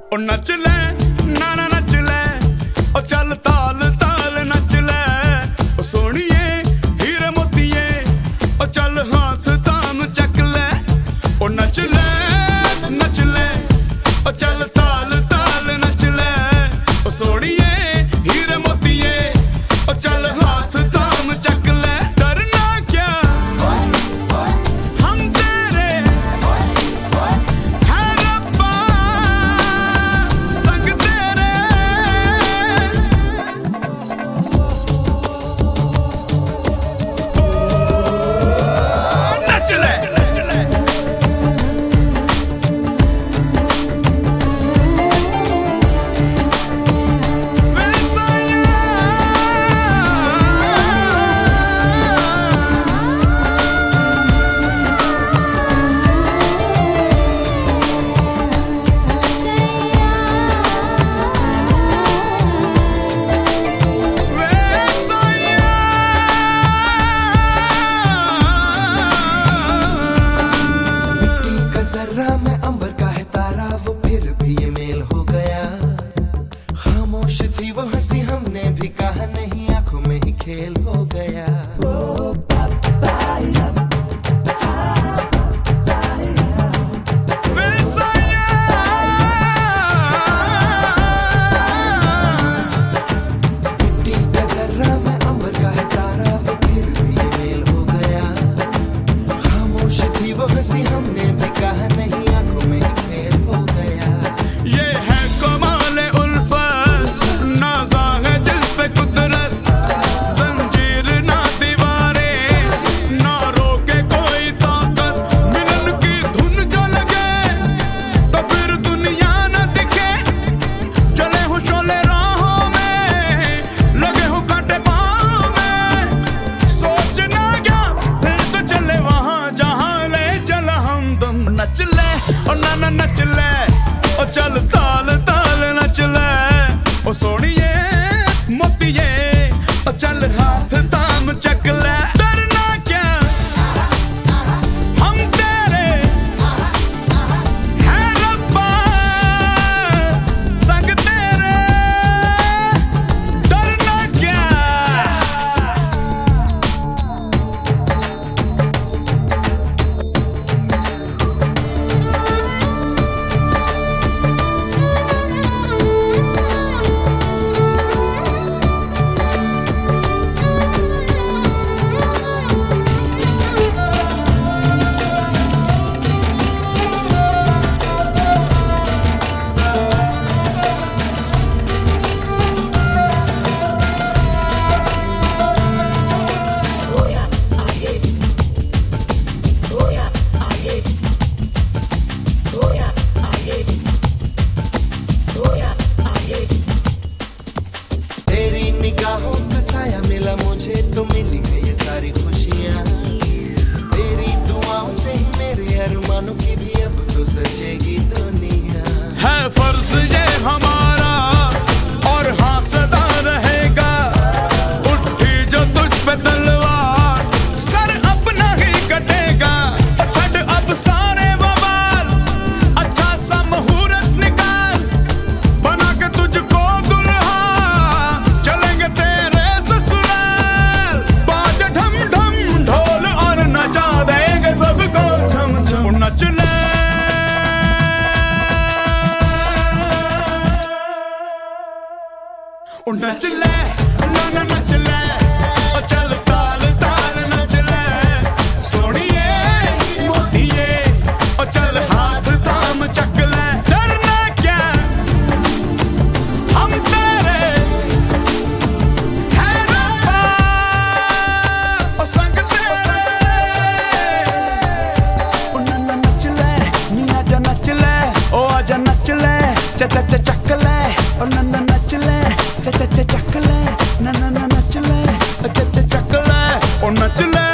ओ नच ले नाना नच ले ओ चल ताल ताल नच ले ओ सोनिए हीरे मोतिए ओ चल हाथ ताम चक ले ओ नच ले ओ चल ताल ताल नच ले ओ सोनिए हीरे मोतिए ओ चल हाथ ताम चक ले डरना क्या हम तेरे है रब्बा संग तेरे नच ले जर्रा में अंबर का है तारा वो फिर भी ये मेल हो गया। खामोश थी वो हंसी हमने भी कहा नहीं आंखों में ही खेल हो गया। मिट्टी का जर्रा में अंबर का है तारा वो फिर भी ये मेल हो गया। खामोश थी वो हंसी हमने भी कहा नहीं आंखों में ही खेल हो गया। ये है कमाल उल्फत नाज़ा है जिस पे कुदरत जंजीर ना दीवारें ना रोके कोई ताकत मिलन की धुन जो लगे तो फिर दुनिया न दिखे चले हो शोले राहों में लगे हो कांटे पाँव में सोचना क्या फिर तो चले वहाँ जहाँ ले चला हमदम नच ले और नाना नच ले ओ चल ताल ताल नच ले ओ सोनिए मोतिए ओ चल हाथ ताम चक ले डरना क्या हम तेरे है रब्बा संग तेरे डरना क्या तेरी निगाहों का साया मिला मुझे तो मिली है ये सारी खुशियाँ। तेरी दुआओं से ही मेरे अरमानों की भी अब तो सजेगी दुनिया। है फर्ज ये हमारा और हाँ सदा रहेगा उठी जो तुझ पे तलवार सर अपना ही कटेगा छठ अब सारे बवाल अच्छा सा मुहूर्त निकाल बना के तुझको दुल्हा चलेंगे तेरे ससुराल बाज ढम ढम ढोल और नचा देंगे सबको झम झम नच ले ओ नच ले नाना नच ले ओ चल ताल ताल नच ले सोनिए मोतिए ओ चल हाथ थाम चक ले डरना क्या हम तेरे है रब्बा ओ संग तेरे ओ नाना नच ले नी आजा नच ले ओ आजा नच ले चा चक ले ओ नाना नच ले चा चक ले ना ना ना नच ले चा चक ले ओ नच ले